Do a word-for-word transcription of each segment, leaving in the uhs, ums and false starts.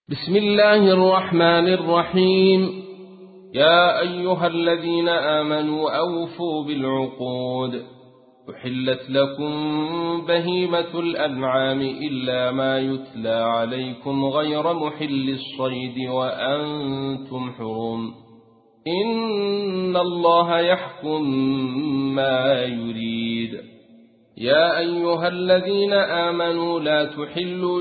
بسم الله الرحمن الرحيم. يا أيها الذين آمنوا أوفوا بالعقود. أحلت لكم بهيمة الأنعام إلا ما يتلى عليكم غير محل الصيد وأنتم حرم. إن الله يحكم ما يريد. يا أيها الذين آمنوا لا تحلوا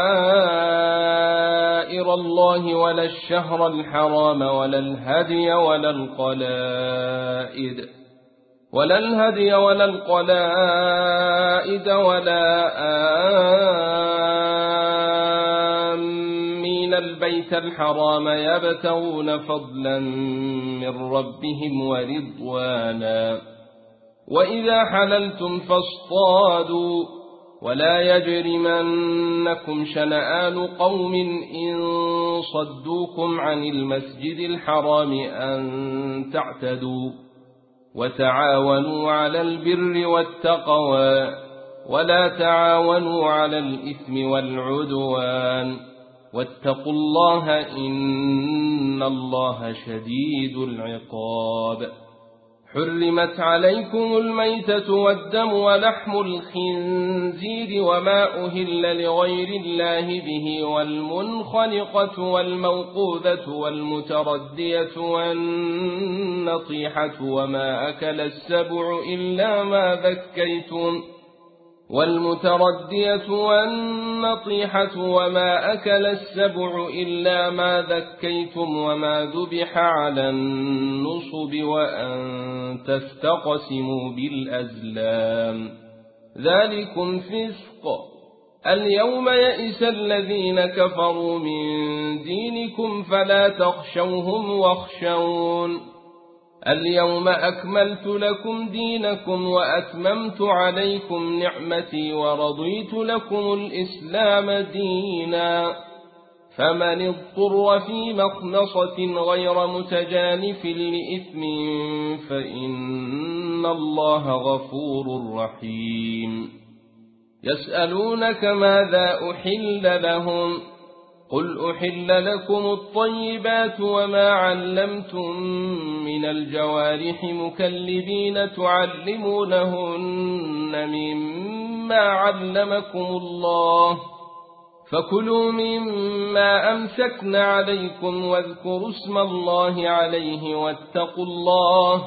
شعائر الله ولا الشهر الحرام ولا الهدي ولا القلائد ولا الهدي ولا القلائد ولا آمين البيت الحرام يبتغون فضلا من ربهم ورضوانا. وإذا حللتم فاصطادوا ولا يجرمنكم شنآن قوم إن صدوكم عن المسجد الحرام أن تعتدوا. وتعاونوا على البر والتقوى ولا تعاونوا على الإثم والعدوان واتقوا الله إن الله شديد العقاب. حرمت عليكم الميتة والدم ولحم الخنزير وما أهل لغير الله به والمنخنقة والموقوذة والمتردية والنطيحة وما أكل السبع إلا ما ذكيتم والمتردية والنطيحة وما أكل السبع إلا ما ذكيتم وما ذبح على النصب وأن تستقسموا بالأزلام ذلكم فسق. اليوم يئس الذين كفروا من دينكم فلا تخشوهم واخشون. اليوم أكملت لكم دينكم وأتممت عليكم نعمتي ورضيت لكم الإسلام دينا. فمن اضطر في مخنصة غير متجانف لإثم فإن الله غفور رحيم. يسألونك ماذا أحل لهم قل أحل لكم الطيبات وما علمتم من الجوارح مكلبين تعلمونهن مما علمكم الله فكلوا مما أمسكن عليكم واذكروا اسم الله عليه واتقوا الله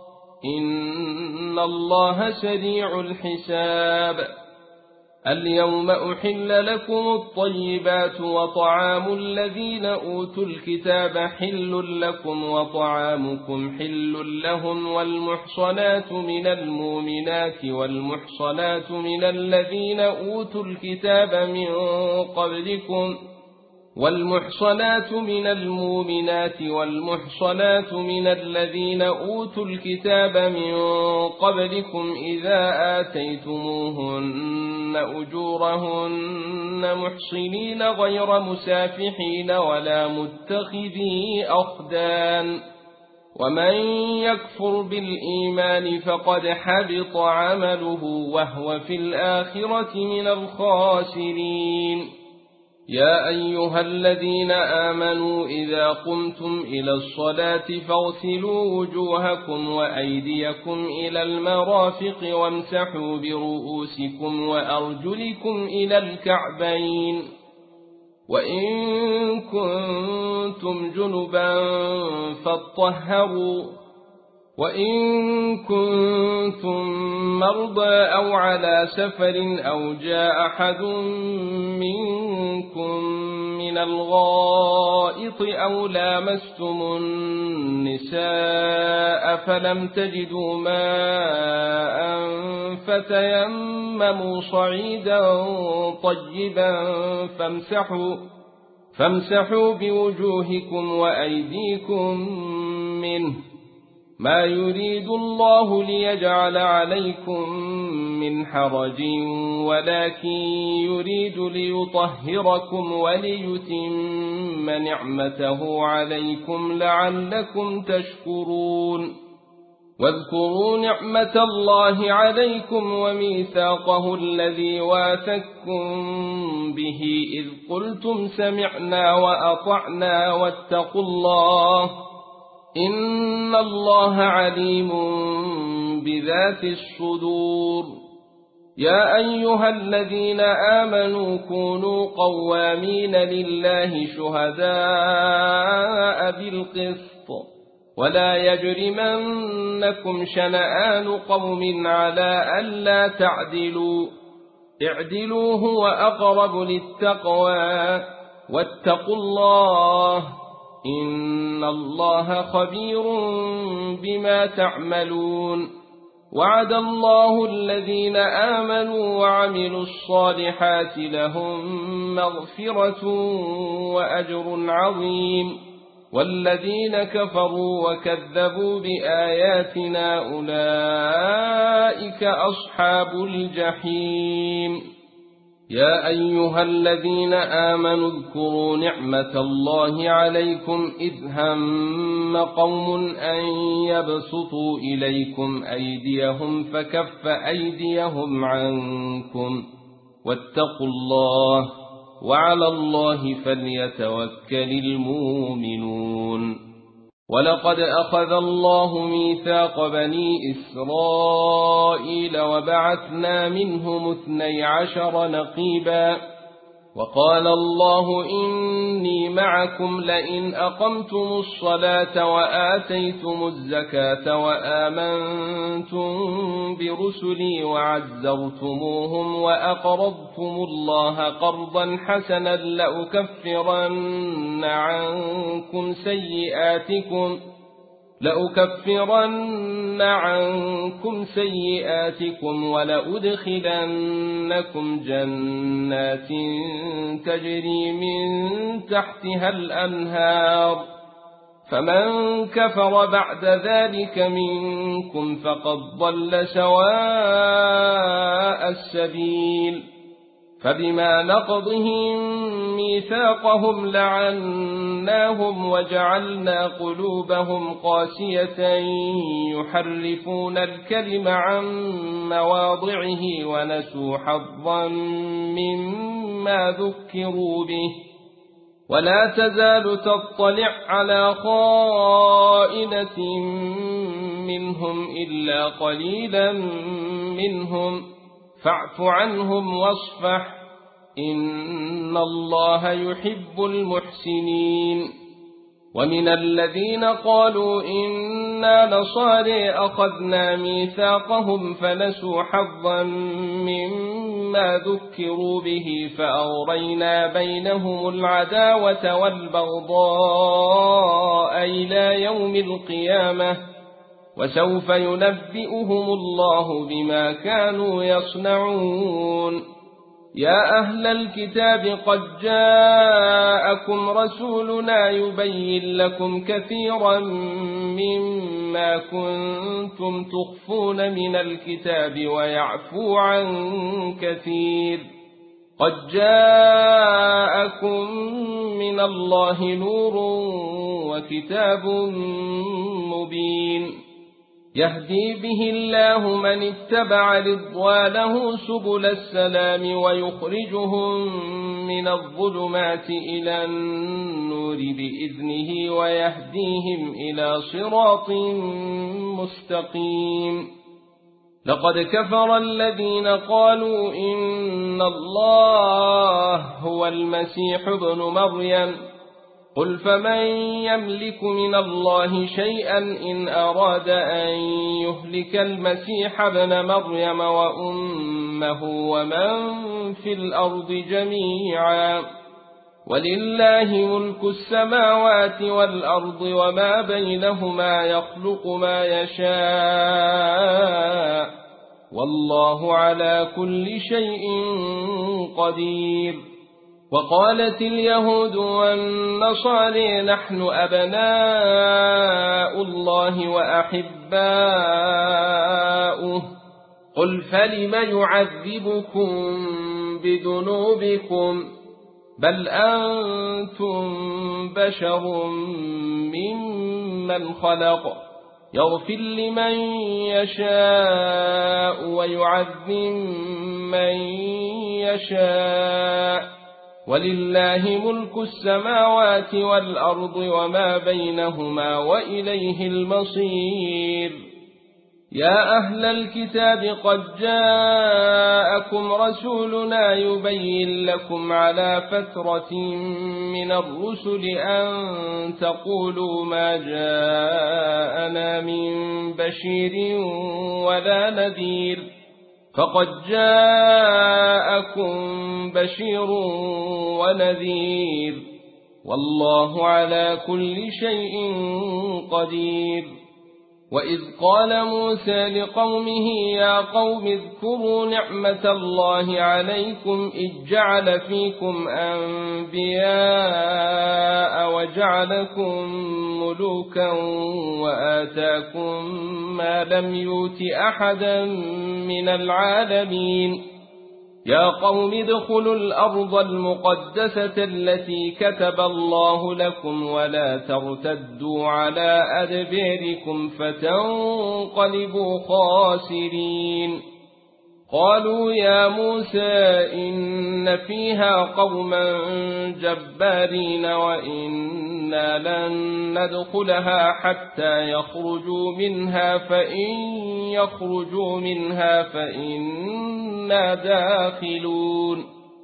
إن الله سريع الحساب. اليوم أحل لكم الطيبات وطعام الذين أوتوا الكتاب حل لكم وطعامكم حل لهم والمحصنات من المؤمنات والمحصنات من الذين أوتوا الكتاب من قبلكم والمحصنات من المؤمنات والمحصنات من الذين أوتوا الكتاب من قبلكم إذا آتيتموهن أجورهن محصنين غير مسافحين ولا متخذي أخدان. ومن يكفر بالإيمان فقد حبط عمله وهو في الآخرة من الخاسرين. يا أيها الذين آمنوا إذا قمتم إلى الصلاة فاغسلوا وجوهكم وأيديكم إلى المرافق وامسحوا برؤوسكم وأرجلكم إلى الكعبين وإن كنتم جنبا فاطهروا وإن كنتم مرضى أو على سفر أو جاء أحد منكم من الغائط أو لامستم النساء فلم تجدوا ماء فتيمموا صعيدا طيبا فامسحوا, فامسحوا بوجوهكم وأيديكم منه ما يريد الله ليجعل عليكم من حرج ولكن يريد ليطهركم وليتم نعمته عليكم لعلكم تشكرون. واذكروا نعمة الله عليكم وميثاقه الذي واثقكم به إذ قلتم سمعنا وأطعنا واتقوا الله إن الله عليم بذات الصدور. يا أيها الذين آمنوا كونوا قوامين لله شهداء بالقسط ولا يجرمنكم شنآن قوم على ألا تعدلوا اعدلوا هو أقرب للتقوى واتقوا الله إن الله خبير بما تعملون. وعد الله الذين آمنوا وعملوا الصالحات لهم مغفرة وأجر عظيم والذين كفروا وكذبوا بآياتنا أولئك أصحاب الجحيم. يا أيها الذين آمنوا اذكروا نعمة الله عليكم إذ هم قوم أن يبسطوا إليكم أيديهم فكف أيديهم عنكم واتقوا الله وعلى الله فليتوكل المؤمنون. ولقد أخذ الله ميثاق بني إسرائيل وبعثنا منهم اثني عشر نقيبا وقال الله إني معكم لئن أقمتم الصلاة وآتيتم الزكاة وآمنتم برسلي وعزرتموهم وأقرضتم الله قرضا حسنا لأكفرن عنكم سيئاتكم لأكفرن عنكم سيئاتكم ولأدخلنكم جنات تجري من تحتها الأنهار فمن كفر بعد ذلك منكم فقد ضل سواء السبيل. فبما نقضهم ميثاقهم لعناهم وجعلنا قلوبهم قاسية يحرفون الكلم عن مواضعه ونسوا حظا مما ذكروا به ولا تزال تطلع على خائنة منهم إلا قليلا منهم فاعف عنهم واصفح إن الله يحب المحسنين. ومن الذين قالوا إنا نصارى أخذنا ميثاقهم فنسوا حظا مما ذكروا به فأغرينا بينهم العداوة والبغضاء إلى يوم القيامة وسوف ينبئهم الله بما كانوا يصنعون. يا أهل الكتاب قد جاءكم رسولنا يبين لكم كثيرا مما كنتم تخفون من الكتاب ويعفو عن كثير قد جاءكم من الله نور وكتاب مبين يهدي به الله من اتبع رضوانه سبل السلام ويخرجهم من الظلمات إلى النور بإذنه ويهديهم إلى صراط مستقيم. لقد كفر الذين قالوا إن الله هو المسيح ابن مريم قل فمن يملك من الله شيئا إن أراد أن يهلك المسيح ابن مريم وأمه ومن في الأرض جميعا ولله ملك السماوات والأرض وما بينهما يخلق ما يشاء والله على كل شيء قدير. وقالت اليهود والنصارى نحن أبناء الله وأحباؤه قل فلم يعذبكم بذنوبكم بل أنتم بشر ممن خلق يغفر لمن يشاء ويعذب من يشاء، ولله ملك السماوات والأرض وما بينهما وإليه المصير. يا أهل الكتاب قد جاءكم رسولنا يبين لكم على فترة من الرسل أن تقولوا ما جاءنا من بشير ولا نذير، فقد جاءكم بشير ونذير، والله على كل شيء قدير. وإذ قال موسى لقومه يا قوم اذكروا نعمة الله عليكم إذ جعل فيكم أنبياء وجعلكم ملوكا وآتاكم ما لم يؤت أحدا من العالمين. يا قوم ادخلوا الأرض المقدسة التي كتب الله لكم ولا ترتدوا على أدباركم فتنقلبوا خاسرين. قالوا يا موسى إن فيها قوما جبارين وإنا لن ندخلها حتى يخرجوا منها فإن يخرجوا منها فإنا داخلون.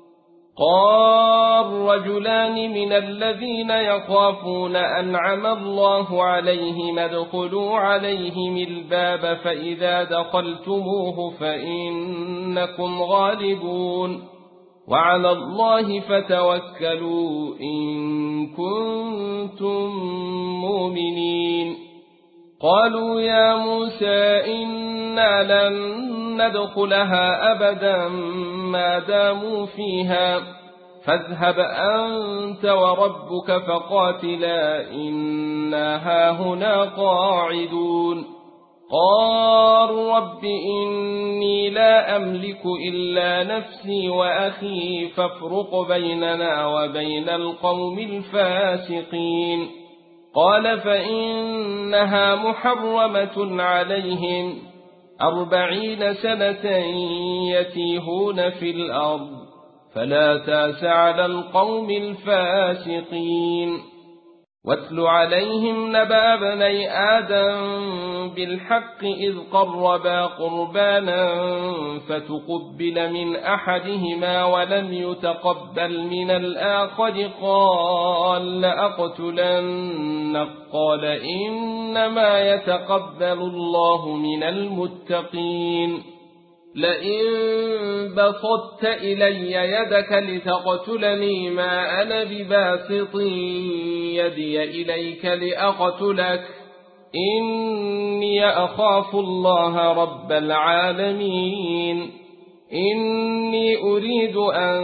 قال رجلان من الذين يخافون أنعم الله عليهم ادخلوا عليهم الباب فإذا دخلتموه فإنكم غالبون، وعلى الله فتوكلوا إن كنتم مؤمنين. قالوا يا موسى إنا لن ندخلها أبدا ما داموا فيها فاذهب أنت وربك فقاتلا إنا هاهنا قاعدون. قال رب إني لا أملك إلا نفسي وأخي فافرق بيننا وبين القوم الفاسقين. قال فإنها محرمة عليهم أربعين سنة يتيهون في الأرض فلا تاس على القوم الفاسقين. واتل عليهم نبأ بني آدم بالحق إذ قربا قربانا فتقبل من أحدهما ولم يتقبل من الآخر قال لأقتلنك قال إنما يتقبل الله من المتقين. لئن بسطت إلي يدك لتقتلني ما أنا بباسط يدي إليك لأقتلك إني أخاف الله رب العالمين. إني أريد أن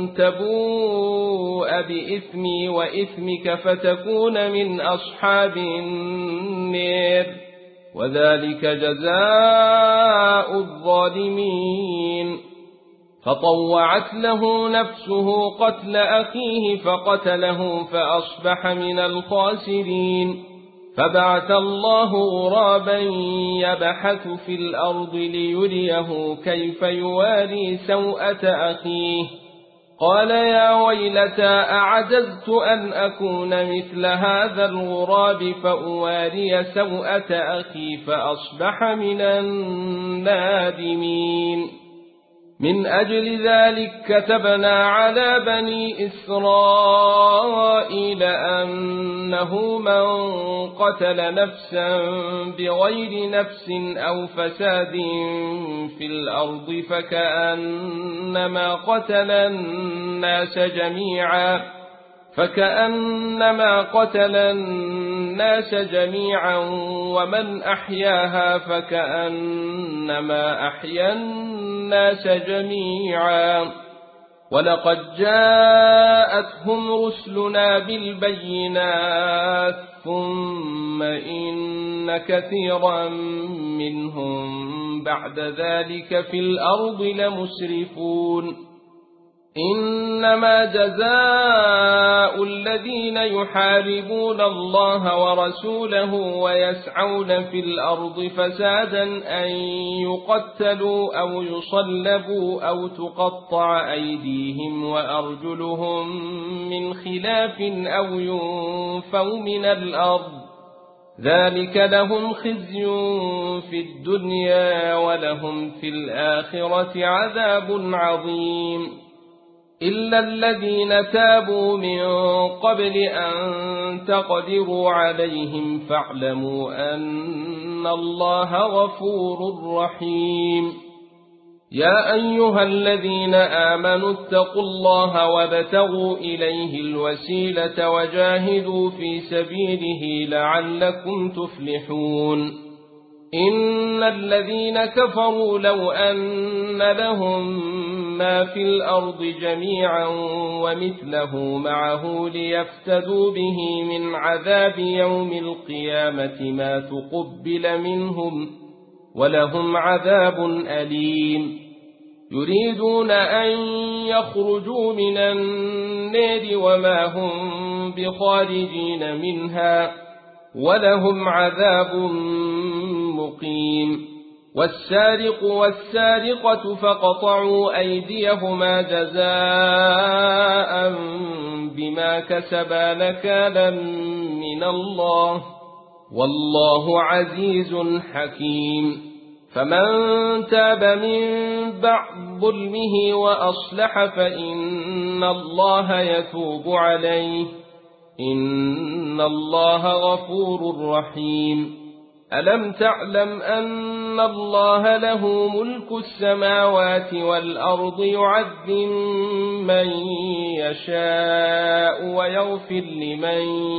تبوء بإثمي وإثمك فتكون من أصحاب النار وذلك جزاء الظالمين. فطوعت له نفسه قتل أخيه فقتله فأصبح من الخاسرين. فبعث الله غرابا يبحث في الأرض ليريه كيف يواري سوءة أخيه قال يا ويلتى أعجزت أن أكون مثل هذا الغراب فأواري سوءة أخي فأصبح من النادمين. من أجل ذلك كتبنا على بني إسرائيل أنه من قتل نفسا بغير نفس أو فساد في الأرض فكأنما قتل الناس جميعا فكأنما قتل الناس جميعا ومن أحياها فكأنما أحيا الناس جميعا. ولقد جاءتهم رسلنا بالبينات ثم إن كثيرا منهم بعد ذلك في الأرض لمسرفون. إنما جزاء الذين الذين يحاربون الله ورسوله ويسعون في الأرض فسادا أن يقتلوا أو يصلبوا أو تقطع أيديهم وأرجلهم من خلاف أو ينفوا من الأرض ذلك لهم خزي في الدنيا ولهم في الآخرة عذاب عظيم إلا الذين تابوا من قبل أن تقدروا عليهم فاعلموا أن الله غفور رحيم يا أيها الذين آمنوا اتقوا الله وابتغوا إليه الوسيلة وجاهدوا في سبيله لعلكم تفلحون إن الذين كفروا لو أن لهم ما في الأرض جميعا ومثله معه ليفتدوا به من عذاب يوم القيامة ما تقبل منهم ولهم عذاب أليم يريدون أن يخرجوا من النار وما هم بخارجين منها ولهم عذاب مقيم والسارق والسارقة فقطعوا أيديهما جزاء بما كسبا نكالا من الله والله عزيز حكيم فمن تاب من بعد ظلمه وأصلح فإن الله يتوب عليه إن الله غفور رحيم ألم تعلم أن الله له ملك السماوات والأرض يعذب من يشاء ويغفر لمن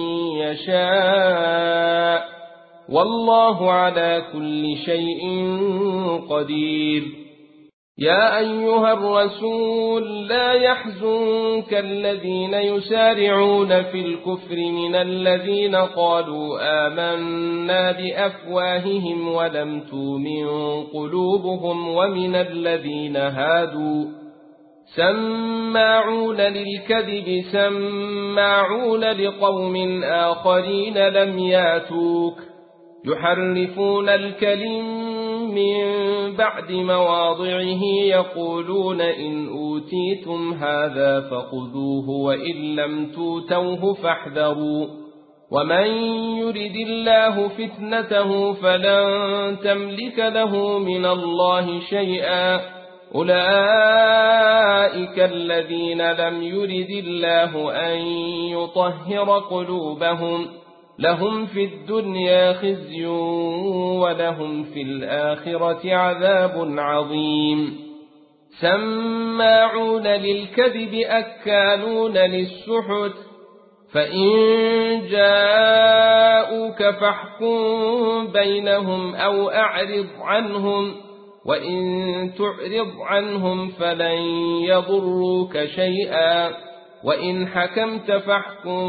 يشاء والله على كل شيء قدير يا أيها الرسول لا يحزنك الذين يسارعون في الكفر من الذين قالوا آمنا بأفواههم ولم تؤمن قلوبهم ومن الذين هادوا سماعون للكذب سماعون لقوم آخرين لم ياتوك يحرفون الكلم من بعد مواضعه يقولون إن أوتيتم هذا فخذوه وإن لم توتوه فاحذروا ومن يرد الله فتنته فلن تملك له من الله شيئا أولئك الذين لم يرد الله أن يطهر قلوبهم لهم في الدنيا خزي ولهم في الآخرة عذاب عظيم سماعون للكذب أكالون للسحت فإن جاءوك فاحكم بينهم أو أعرض عنهم وإن تعرض عنهم فلن يضروك شيئا وإن حكمت فاحكم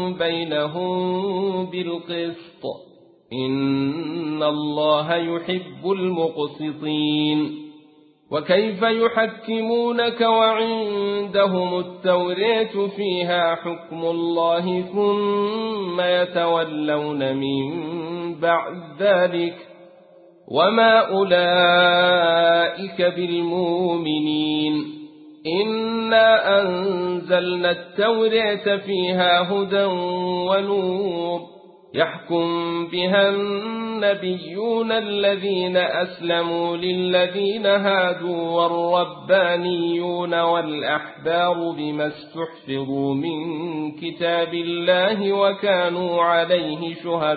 بينهم بالقسط إن الله يحب المقسطين وكيف يحكمونك وعندهم التوراة فيها حكم الله ثم يتولون من بعد ذلك وما أولئك بالمؤمنين إنا أنزلنا التوراة فيها هدى ونور يحكم بها النبيون الذين أسلموا للذين هادوا والربانيون والأحبار بما استحفظوا من كتاب الله وكانوا عليه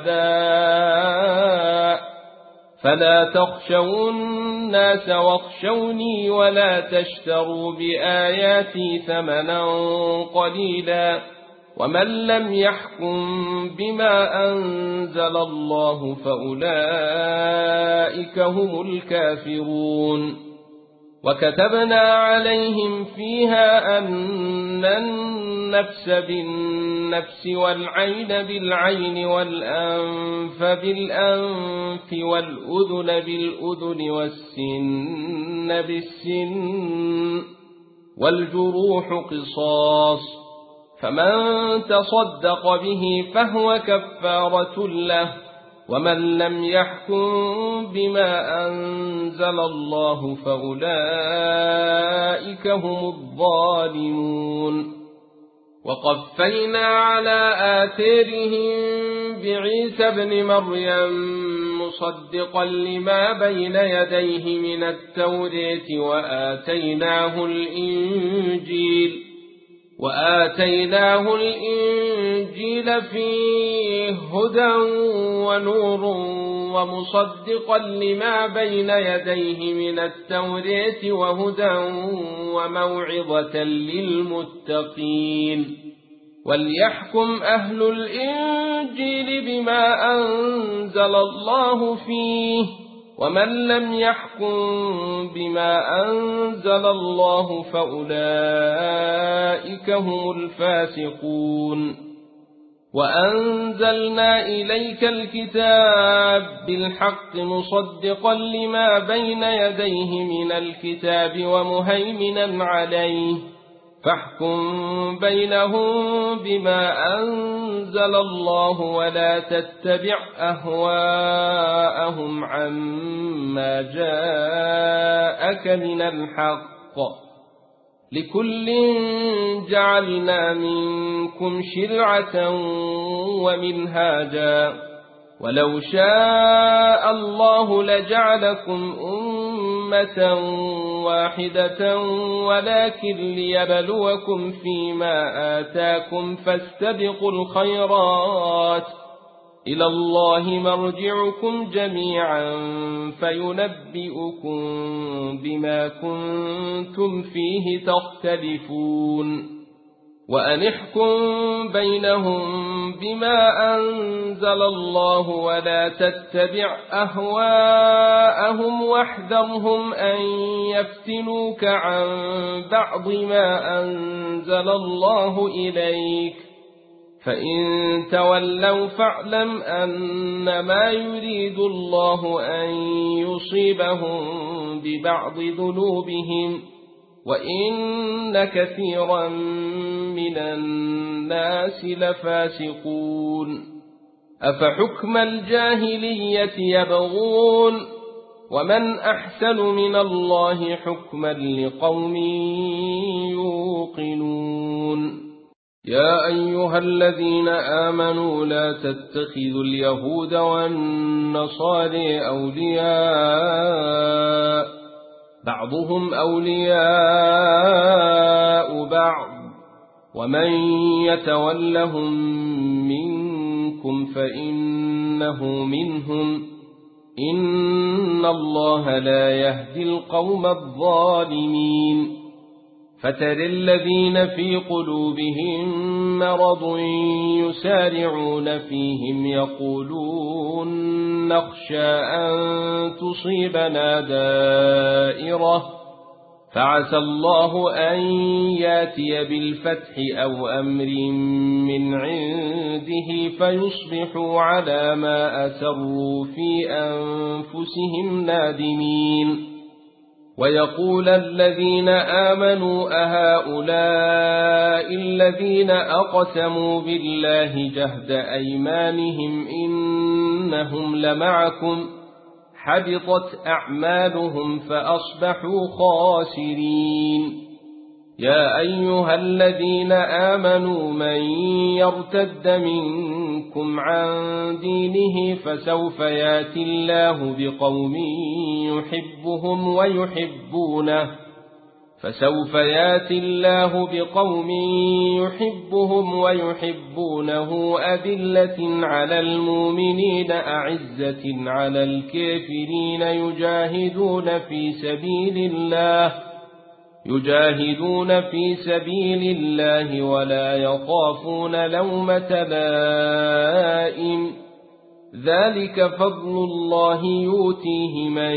شهداء فلا تخشوا الناس واخشوني ولا تشتروا بآياتي ثمنا قليلا ومن لم يحكم بما أنزل الله فأولئك هم الكافرون وكتبنا عليهم فيها أن النفس بالنفس والعين بالعين والأنف بالأنف والأذن بالأذن والسن بالسن والجروح قصاص فمن تصدق به فهو كفارة له، ومن لم يحكم بما أنزل الله فأولئك هم الظالمون. وقفينا على آثارهم بعيسى ابن مريم مصدقا لما بين يديه من التوراة وآتيناه الإنجيل وآتيناه الإنجيل فيه هدى ونور ومصدقا لما بين يديه من التوراة وهدى وموعظة للمتقين. وليحكم أهل الإنجيل بما أنزل الله فيه، ومن لم يحكم بما أنزل الله فأولئك هم الفاسقون. وأنزلنا إليك الكتاب بالحق مصدقا لما بين يديه من الكتاب ومهيمنا عليه، فاحكم بينهم بما أنزل الله ولا تتبع أهواءهم عما جاءك من الحق، لكل جعلنا منكم شرعة ومنهاجا، ولو شاء الله لجعلكم أمة واحدة ولكن ليبلوكم فيما آتاكم فاستبقوا الخيرات، إلى الله مرجعكم جميعا فينبئكم بما كنتم فيه تختلفون. وأن احكم بينهم بما أنزل الله ولا تتبع أهواءهم واحذرهم أن يفتنوك عن بعض ما أنزل الله إليك، فإن تولوا فاعلم أنما يريد الله أن يصيبهم ببعض ذنوبهم، وإن كثيرا من الناس لفاسقون. أفحكم الجاهلية يبغون، ومن أحسن من الله حكما لقوم يوقنون. يا أيها الذين آمنوا لا تتخذوا اليهود والنصارى أولياء، بعضهم أولياء بعض، ومن يتولهم منكم فإنه منهم، إن الله لا يهدي القوم الظالمين. فترى الذين في قلوبهم مرض يسارعون فيهم يقولون نخشى أن تصيبنا دائرة، فعسى الله أن ياتي بالفتح أو أمر من عنده فيصبحوا على ما أسروا في أنفسهم نادمين. ويقول الذين آمنوا أهؤلاء الذين أقسموا بالله جهد أيمانهم إنهم لمعكم، حبطت أعمالهم فأصبحوا خاسرين. يا أيها الذين آمنوا من يرتد منكم عن دينه فسوف ياتي الله بقوم يحبهم ويحبونه فسوف ياتي الله بقوم يحبهم ويحبونه أذلة على المؤمنين أعزة على الكافرين يجاهدون في سبيل الله يجاهدون في سبيل الله ولا يخافون لومة لائم، ذلك فضل الله يؤتيه من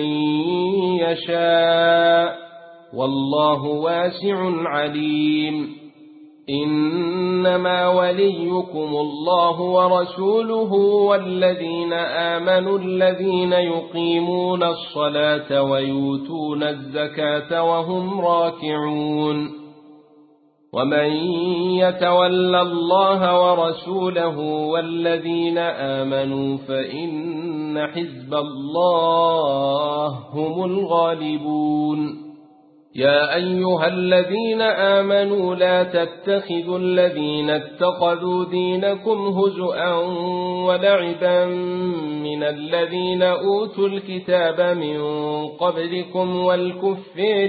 يشاء والله واسع عليم. إنما وليكم الله ورسوله والذين آمنوا الذين يقيمون الصلاة ويؤتون الزكاة وهم راكعون. ومن يتول الله ورسوله والذين آمنوا فإن حزب الله هم الغالبون. يا أيها الذين آمنوا لا تتخذوا الذين اتخذوا دينكم هزؤا ولعبا من الذين أوتوا الكتاب من قبلكم والكفار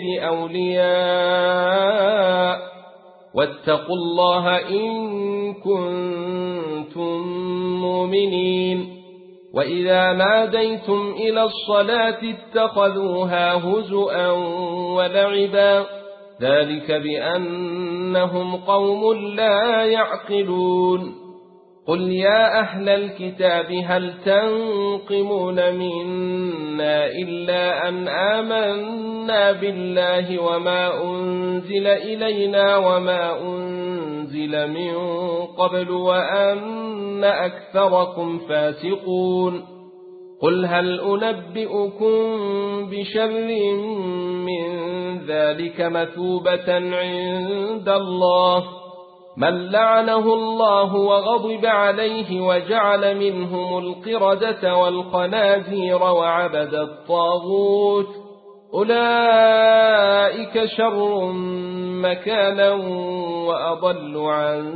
أولياء واتقوا الله إن كنتم مؤمنين. وإذا ناديتم إلى الصلاة اتخذوها هزؤا ولعبا ذلك بأنهم قوم لا يعقلون. قل يا أهل الكتاب هل تنقمون منا إلا أن آمنا بالله وما أنزل إلينا وما أنزل من قبل وأن أكثركم فاسقون. قل هل أنبئكم بشر من ذلك مثوبة عند الله من لعنه الله وغضب عليه وجعل منهم القردة والخنازير وعبد الطاغوت أولئك شر مكانا وأضل عن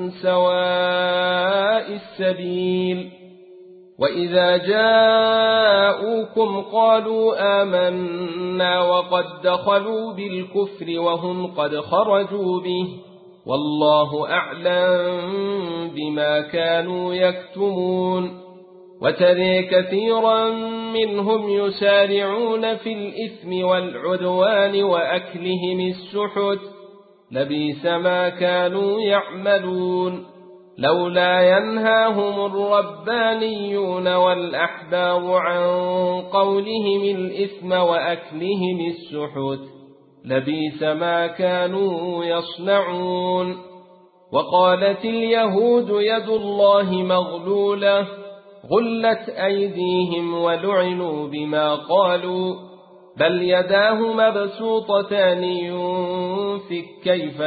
سواء السبيل. وإذا جاءوكم قالوا آمنا وقد دخلوا بالكفر وهم قد خرجوا به والله أعلم بما كانوا يكتمون. وترى كثيرا منهم يسارعون في الإثم والعدوان وأكلهم السحت لبئس ما كانوا يعملون. لولا ينهاهم الربانيون والأحبار عن قولهم الإثم وأكلهم السحت لبئس ما كانوا يصنعون. وقالت اليهود يد الله مغلولة غلت أيديهم ولعنوا بما قالوا بل يداه مبسوطتان ينفق كيف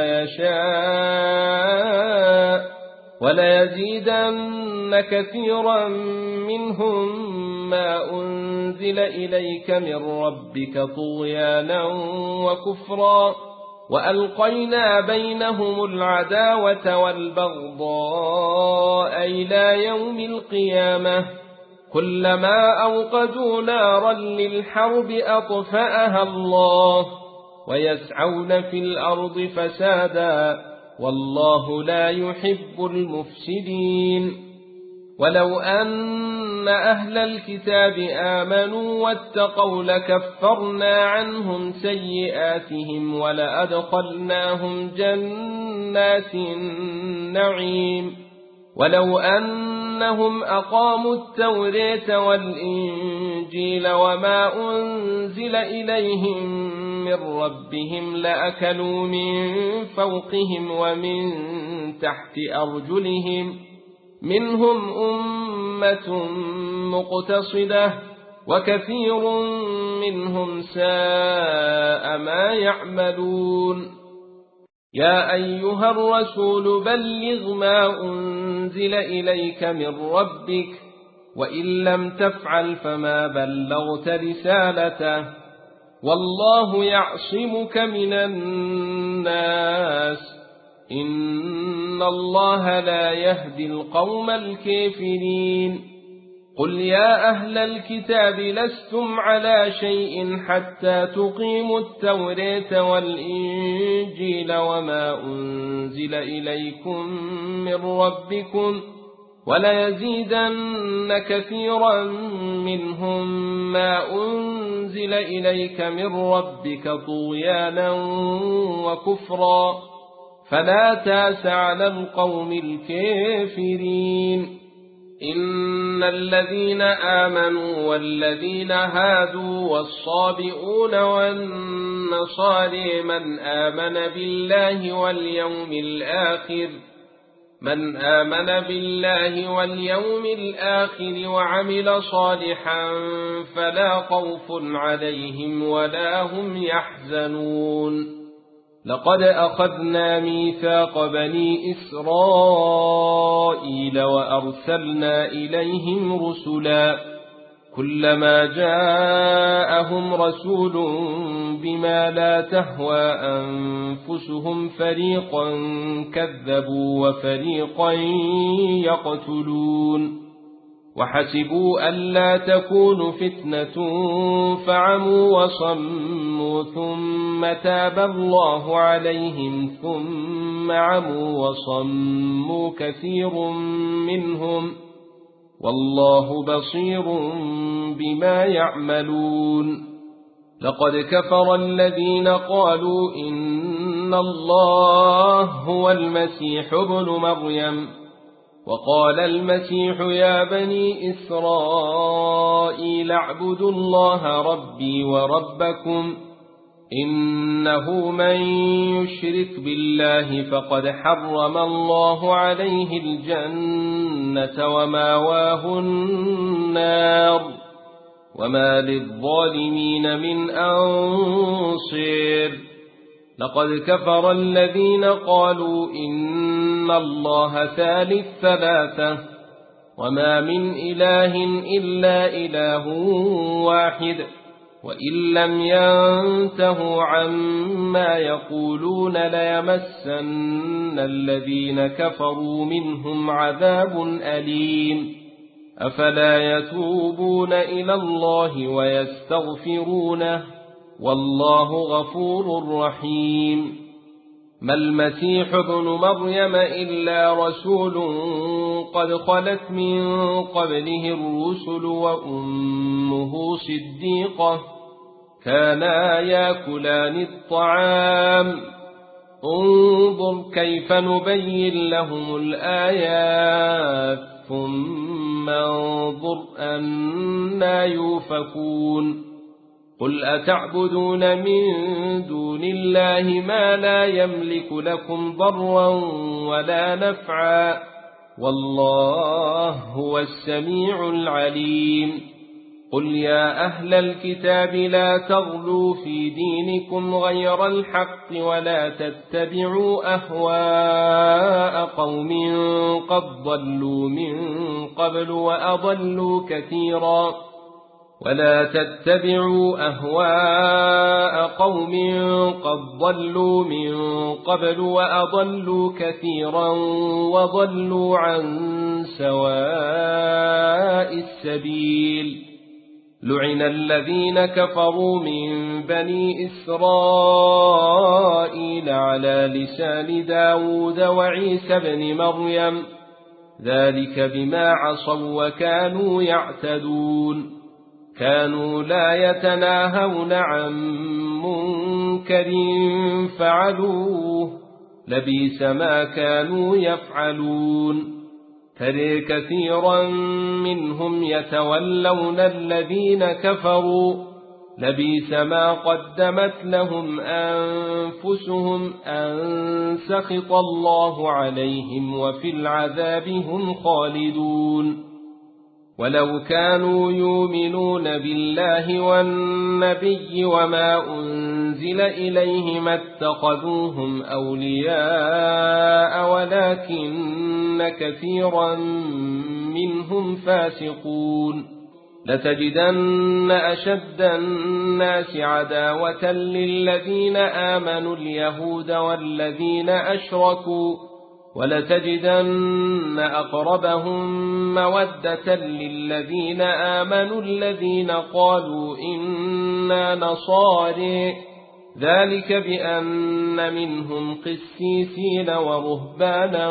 يشاء وليزيدن كثيرا منهم ما أنزل إليك من ربك طغيانا وكفرا وألقينا بينهم العداوة والبغضاء إلى يوم القيامة كلما أوقدوا نارا للحرب أطفأها الله ويسعون في الأرض فسادا والله لا يحب المفسدين. ولو أن أهل الكتاب آمنوا واتقوا لكفرنا عنهم سيئاتهم ولأدخلناهم جنات النعيم. ولو أنهم أقاموا التوراة والإنجيل وما أنزل إليهم من ربهم لأكلوا من فوقهم ومن تحت أرجلهم منهم أمة مقتصدة وكثير منهم ساء ما يعملون. يا أيها الرسول بلغ ما أنزل إليك من ربك وإن لم تفعل فما بلغت رسالته والله يعصمك من الناس إن الله لا يهدي القوم الكافرين. قل يا أهل الكتاب لستم على شيء حتى تقيموا التوراة والإنجيل وما أنزل إليكم من ربكم وليزيدن كثيرا منهم ما أنزل إليك من ربك طغيانا وكفرا فلا تأس على القوم الكافرين. إن الذين آمنوا والذين هادوا والصابئون والنصارى من آمن بالله واليوم الآخر من آمن بالله واليوم الآخر وعمل صالحا فلا خوف عليهم ولا هم يحزنون. لقد أخذنا ميثاق بني إسرائيل وأرسلنا إليهم رسلا كلما جاءهم رسول بما لا تهوى أنفسهم فريقا كذبوا وفريقا يقتلون وحسبوا ألا تكون فتنة فعموا وصموا ثم تاب الله عليهم ثم عموا وصموا كثير منهم والله بصير بما يعملون لقد كفر الذين قالوا إن الله هو المسيح ابن مريم وقال المسيح يا بني إسرائيل اعبدوا الله ربي وربكم إنه من يشرك بالله فقد حرم الله عليه الجنة وماواه النار وما للظالمين من أنصير لقد كفر الذين قالوا إن الله ثالث ثلاثة وما من إله إلا إله واحد وإن لم ينتهوا عما يقولون ليمسن الذين كفروا منهم عذاب أليم أفلا يتوبون إلى الله ويستغفرونه والله غفور رحيم ما المسيح ابن مريم إلا رسول قد خلت من قبله الرسل وأمه صديقة كانا ياكلان الطعام انظر كيف نبين لهم الآيات ثم انظر أنا يوفكون قل أتعبدون من دون الله ما لا يملك لكم ضرا ولا نفعا والله هو السميع العليم قل يا أهل الكتاب لا تغلوا في دينكم غير الحق ولا تتبعوا أهواء قوم قد ضلوا من قبل وأضلوا كثيرا ولا تتبعوا أهواء قوم قد ضلوا من قبل وأضلوا كثيرا وضلوا عن سواء السبيل لعن الذين كفروا من بني إسرائيل على لسان داود وعيسى بن مريم ذلك بما عصوا وكانوا يعتدون كانوا لا يتناهون عن منكر فعلوه لبئس ما كانوا يفعلون ترى كثيرا منهم يتولون الذين كفروا لبئس ما قدمت لهم أنفسهم أن سخط الله عليهم وفي العذاب هم خالدون ولو كانوا يؤمنون بالله والنبي وما أنزل إليه ما اتخذوهم أولياء ولكن كثيرا منهم فاسقون لتجدن أشد الناس عداوة للذين آمنوا اليهود والذين أشركوا ولتجدن أقربهم مودة للذين آمنوا الذين قالوا إنا نصارى ذلك بأن منهم قسيسين ورهبانا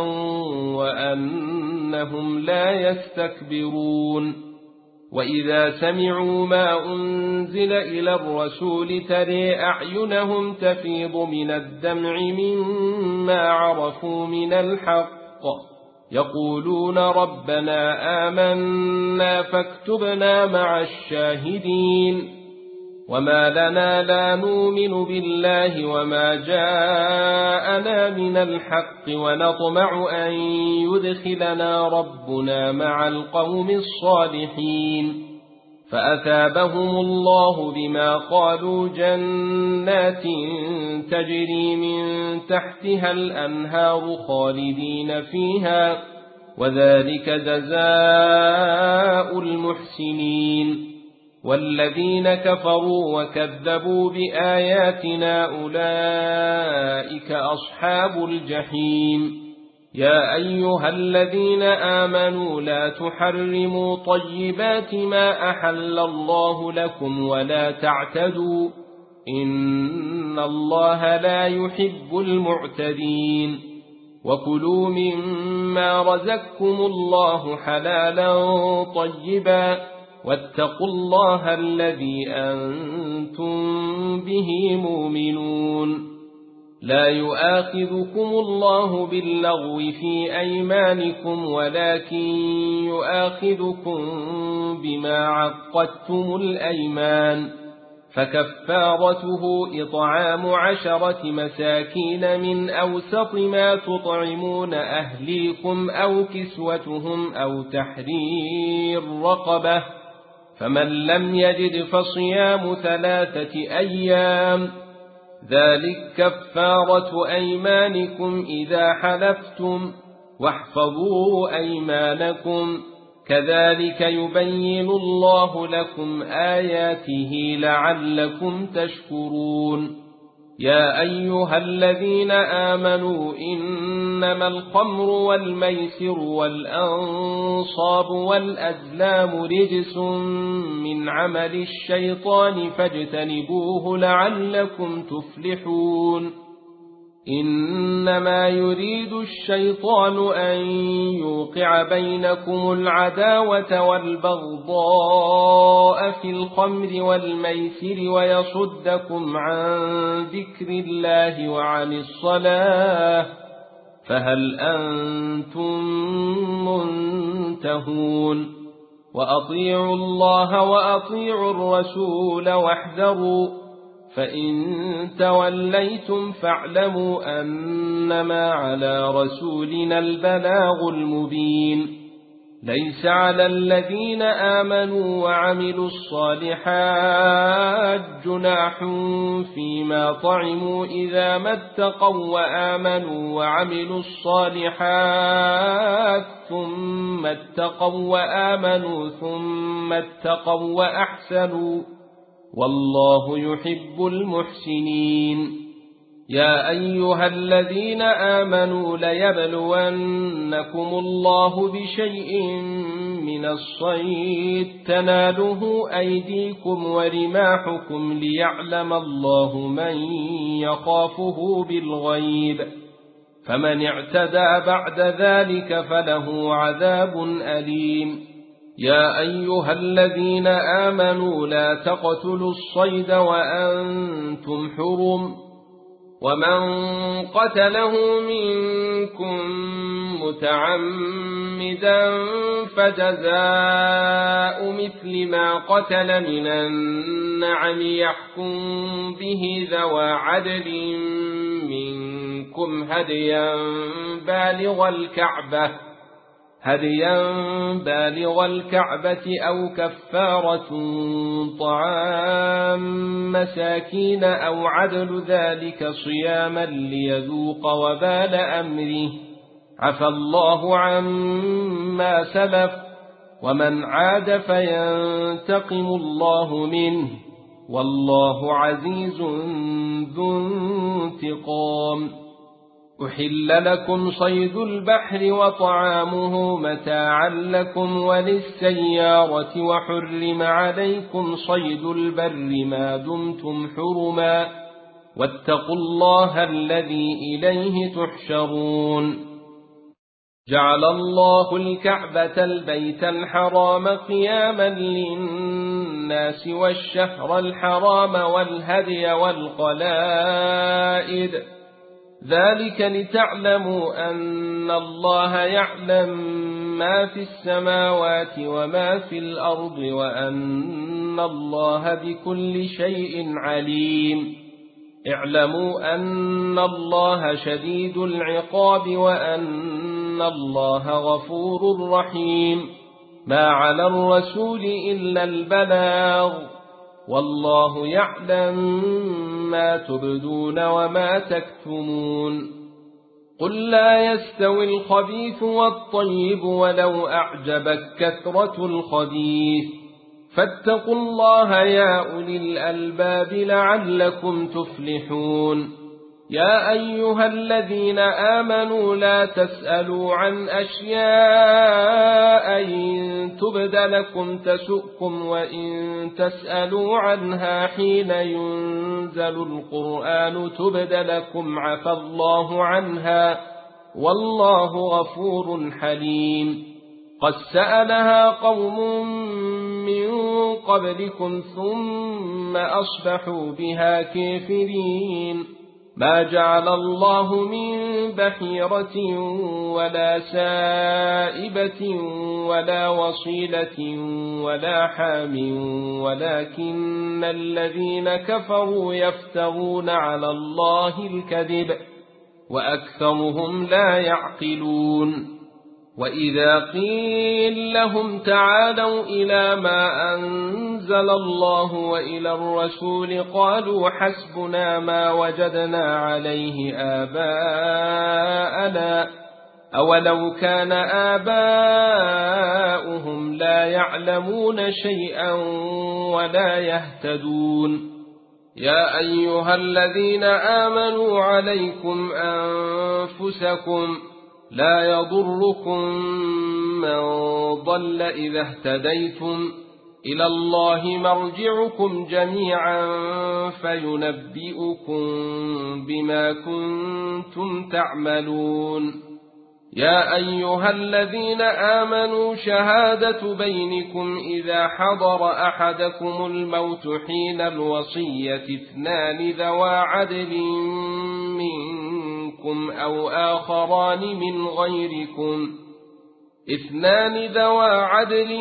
وأنهم لا يستكبرون وإذا سمعوا ما أنزل إلى الرسول ترى أعينهم تفيض من الدمع مما عرفوا من الحق يقولون ربنا آمنا فاكتبنا مع الشاهدين وما لنا لا نؤمن بالله وما جاءنا من الحق ونطمع أن يدخلنا ربنا مع القوم الصالحين فأثابهم الله بما قالوا جنات تجري من تحتها الأنهار خالدين فيها وذلك جزاء المحسنين. والذين كفروا وكذبوا بآياتنا أولئك أصحاب الجحيم. يا أيها الذين آمنوا لا تحرموا طيبات ما أحل الله لكم ولا تعتدوا إن الله لا يحب المعتدين. وكلوا مما رزقكم الله حلالا طيبا واتقوا الله الذي أنتم به مؤمنون. لا يؤاخذكم الله باللغو في أيمانكم ولكن يؤاخذكم بما عقدتم الأيمان، فكفارته إطعام عشرة مساكين من أوسط ما تطعمون أهليكم أو كسوتهم أو تحرير رقبة، فمن لم يجد فصيام ثلاثة أيام، ذلك كفارة أيمانكم إذا حلفتم، واحفظوا أيمانكم، كذلك يبين الله لكم آياته لعلكم تشكرون. يا أيها الذين آمنوا إنما الخمر والميسر والأنصاب والأزلام رجس من عمل الشيطان فاجتنبوه لعلكم تفلحون. إنما يريد الشيطان أن يوقع بينكم العداوة والبغضاء في الخمر والميسر ويصدكم عن ذكر الله وعن الصلاة، فهل أنتم منتهون؟ وأطيعوا الله وأطيعوا الرسول واحذروا، فإن توليتم فاعلموا أنما على رسولنا البلاغ المبين. ليس على الذين آمنوا وعملوا الصالحات جناح فيما طعموا إذا ما اتقوا وآمنوا وعملوا الصالحات ثم اتقوا وآمنوا ثم اتقوا وأحسنوا، والله يحب المحسنين. يا أيها الذين آمنوا ليبلونكم الله بشيء من الصيد تناله أيديكم ورماحكم ليعلم الله من يخافه بالغيب، فمن اعتدى بعد ذلك فله عذاب أليم. يا أيها الذين آمنوا لا تقتلوا الصيد وأنتم حرم، ومن قتله منكم متعمدا فجزاء مثل ما قتل من النعم يحكم به ذوى عدل منكم هديا بالغ الكعبة هديا بالغ الكعبة أو كفارة طعام مساكين أو عدل ذلك صياما ليذوق وبال أمره، عفى الله عما سلف، ومن عاد فينتقم الله منه، والله عزيز ذو انتقام. أحل لكم صيد البحر وطعامه متاعا لكم وللسيارة، وحرم عليكم صيد البر ما دمتم حرما، واتقوا الله الذي إليه تحشرون. جعل الله الكعبة البيت الحرام قياما للناس والشهر الحرام والهدي والقلائد، ذلك لتعلموا أن الله يعلم ما في السماوات وما في الأرض وأن الله بكل شيء عليم. اعلموا أن الله شديد العقاب وأن الله غفور رحيم. ما على الرسول إلا البلاغ والله يعلم ما تبدون وما تكتمون قل لا يستوي الخبيث والطيب ولو أعجبك كثرة الخبيث فاتقوا الله يا أولي الألباب لعلكم تفلحون يا أيها الذين آمنوا لا تسألوا عن أشياء إن تبد لكم تسؤكم وإن تسألوا عنها حين ينزل القرآن تبد لكم عفى الله عنها والله غفور حليم قد سألها قوم من قبلكم ثم أصبحوا بها كافرين ما جعل الله من بحيرة ولا سائبة ولا وصيلة ولا حام ولكن الذين كفروا يفترون على الله الكذب وأكثرهم لا يعقلون وإذا قيل لهم تعالوا إلى ما أنزل الله وإلى الرسول قالوا حسبنا ما وجدنا عليه آباءنا أولو كان آباؤهم لا يعلمون شيئا ولا يهتدون يا أيها الذين آمنوا عليكم أنفسكم لا يضركم من ضل إذا اهتديتم إلى الله مرجعكم جميعا فينبئكم بما كنتم تعملون يا أيها الذين آمنوا شهادة بينكم إذا حضر أحدكم الموت حين الوصية اثنان ذوى عدل منكم أو آخران من غيركم اثنان ذوى عدل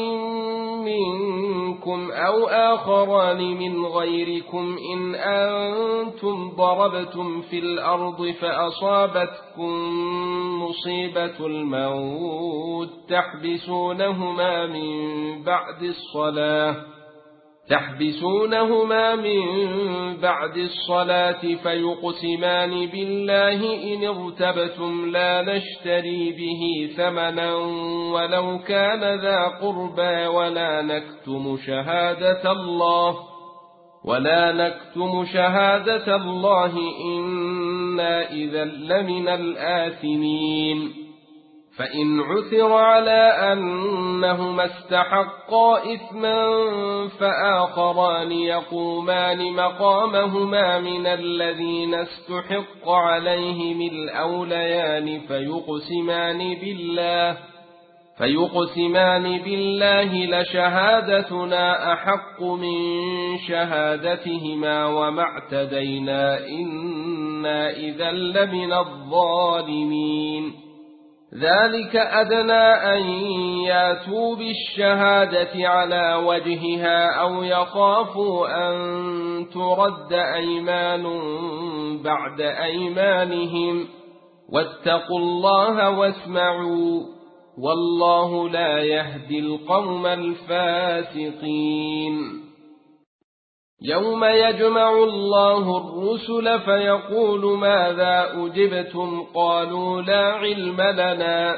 منكم أو آخران من غيركم إن أنتم ضربتم في الأرض فأصابتكم مصيبة الموت تحبسونهما من بعد الصلاة تحبسونهما من بعد الصلاة فيقسمان بالله إن ارتبتم لا نشتري به ثمنا ولو كان ذا قربى ولا نكتم شهادة الله ولا نكتم شهادة الله إنا إذا لمن الآثمين فإن عثر على أنهما استحقا إثما فآخران يقومان مقامهما من الذين استحق عليهم الأوليان فيقسمان بالله فيقسمان بالله لشهادتنا أحق من شهادتهما وما اعتدينا إنا إذا لمن الظالمين ذلك أدنى أن ياتوا بالشهادة على وجهها أو يخافوا أن ترد أيمان بعد أيمانهم واتقوا الله واسمعوا والله لا يهدي القوم الفاسقين يوم يجمع الله الرسل فيقول ماذا أجبتم قالوا لا علم لنا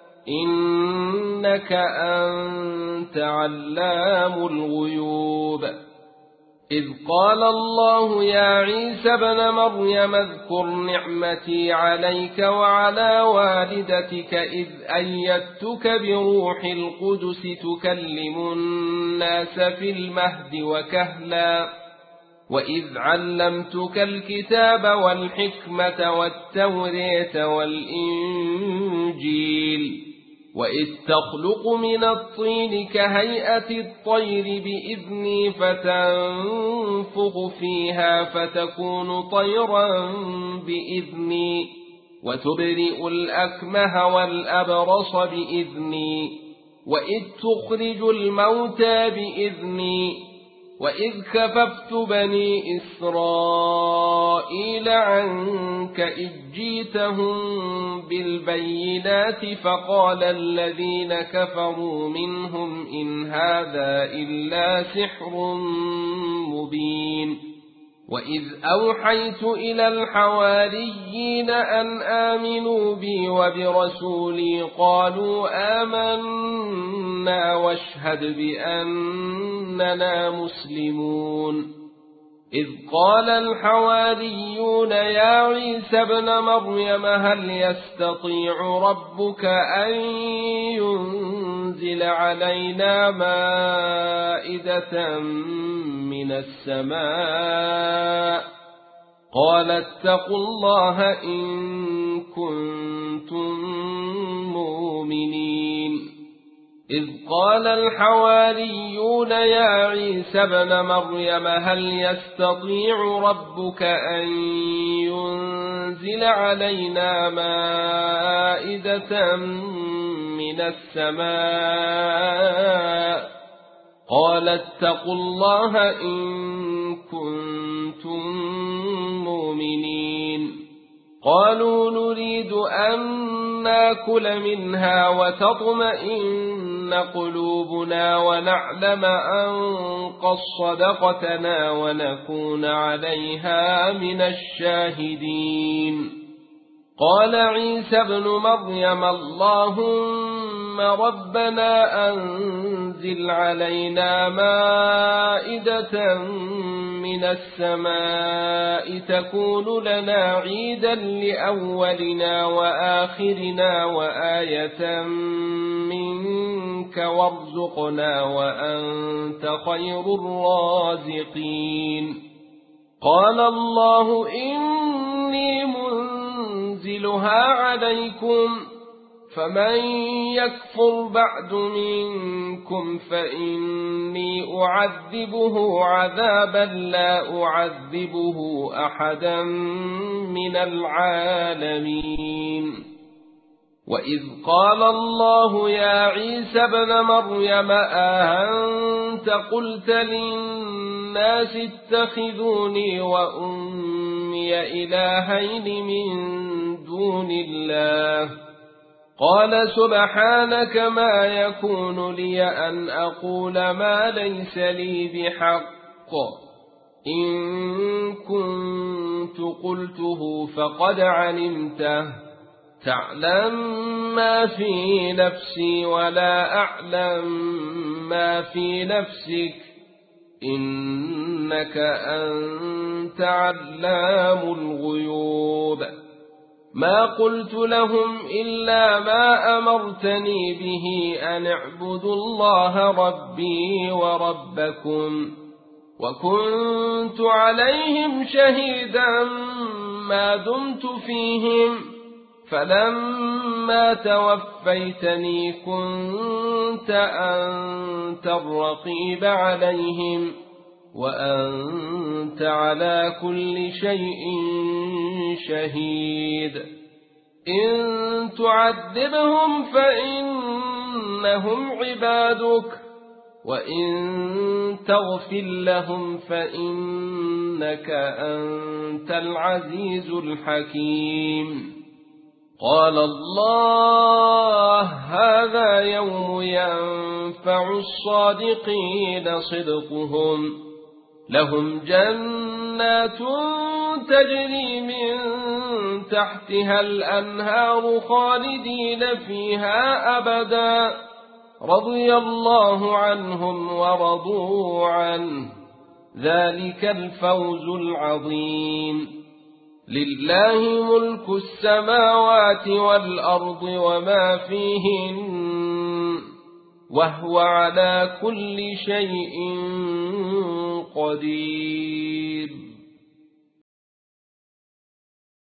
إنك أنت علام الغيوب إذ قال الله يا عيسى ابن مريم اذكر نعمتي عليك وعلى والدتك إذ أيدتك بروح القدس تكلم الناس في المهد وكهلا وإذ علمتك الكتاب والحكمة والتوراة والإنجيل وإذ تخلق من الطين كهيئة الطير بإذني فتنفخ فيها فتكون طيرا بإذني وتبرئ الأكمه والأبرص بإذني وإذ تخرج الموتى بإذني وإذ كففت بني إسرائيل عنك إذ جيتهم بالبينات فقال الذين كفروا منهم إن هذا إلا سحر مبين وإذ أوحيت إلى الحواريين أن آمنوا بي وبرسولي قالوا آمنا واشهد بأننا مسلمون إذ قال الحواريون يا عيسى ابن مريم هل يستطيع ربك أن ينزل علينا مائدة من السماء قال اتقوا الله إن كنتم مؤمنين إذ قال الحواريون يا عيسى ابن مريم هل يستطيع ربك أن ينزل علينا مائدة من السماء قال اتقوا الله إن كنتم مؤمنين قالوا نريد أن ناكل منها وتطمئن قلوبنا ونعلم أن قد صدقتنا ونكون عليها من الشاهدين قال عيسى ابن مريم اللهم ربنا أنزل علينا مائدة من السماء تكون لنا عيدا لأولنا وآخرنا وآية منك وارزقنا وأنت خير الرازقين قال الله إني منزلها عليكم فمن يكفر بعد منكم فإني أعذبه عذابا لا أعذبه أحدا من العالمين وإذ قال الله يا عيسى ابن مريم أأنت قلت للناس اتخذوني وأمي إلهين من دون الله قال سبحانك ما يكون لي أن أقول ما ليس لي بحق إن كنت قلته فقد علمته تعلم ما في نفسي ولا أعلم ما في نفسك إنك أنت علام الغيوب ما قلت لهم إلا ما أمرتني به أن اعبدوا الله ربي وربكم وكنت عليهم شهيدا ما دمت فيهم فلما توفيتني كنت أنت الرقيب عليهم وأنت على كل شيء شهيد إن تعذبهم فإنهم عبادك وإن تغفر لهم فإنك أنت العزيز الحكيم قال الله هذا يوم ينفع الصادقين صدقهم لهم جنات تجري من تحتها الأنهار خالدين فيها أبدا رضي الله عنهم ورضوا عنه ذلك الفوز العظيم لله ملك السماوات والأرض وما فيهن وهو على كل شيء قدير